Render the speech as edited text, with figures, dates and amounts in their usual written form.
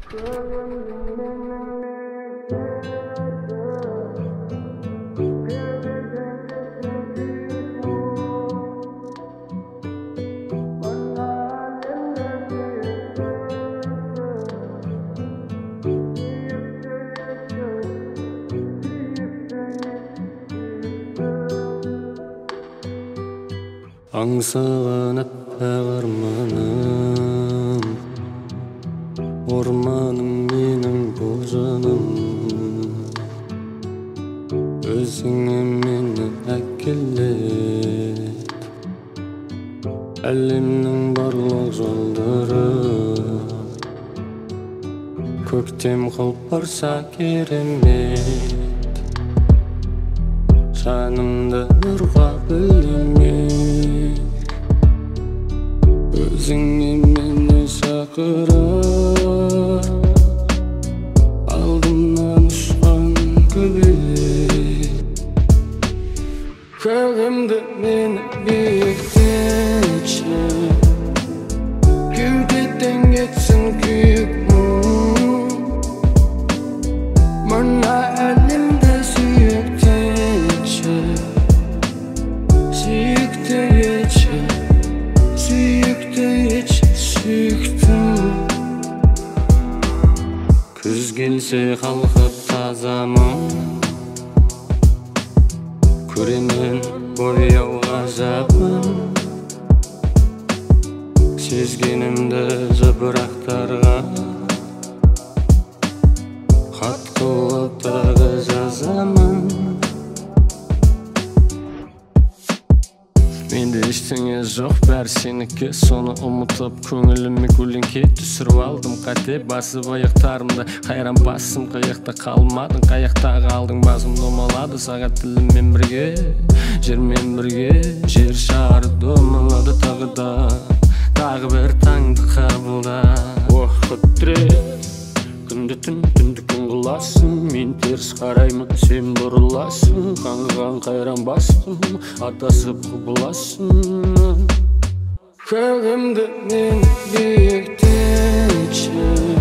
Аңсаған аппақ арманым, орманым менің бұл жаным. Өзіңе мені әкелет, әлемнің барлық жолдары. Көктем қылып барса керемет, жанымды нұрға бөлемек. Өзіңе мені шақырып, алдымнан ұшқан көбелек. Көгімді мені биіктетші, кеудеден кетсін күйік мұң. Мына әлемді сүйіктетші, сүйікті етші, сүйікті етші, сүйіктім. Күз келсе қалқып тазамын, көремін бояу ғажабын. Сезгенімді жапырақтарға хат қылып тағы жазамын. Менде ештеңе жоқ, бәрі сенікі. Соны ұмытып көңіліме көлеңке түсіріп алдым. Қате басып аяқтарымда, қайран басым қаяқта қалмадың. Қаяқта қалдың, басым домалады сағат тіліммен бірге, жермен бірге. Жер шары домалады тағы да, тағы бір таңды қабылда. Ох, құдірет, күнді түн, түнді күн қыласың. Мен теріс қараймын, сен бұрыласың. Қаңғыған қайран бастым, атасып құбыласың. Көгімді мені биіктетші,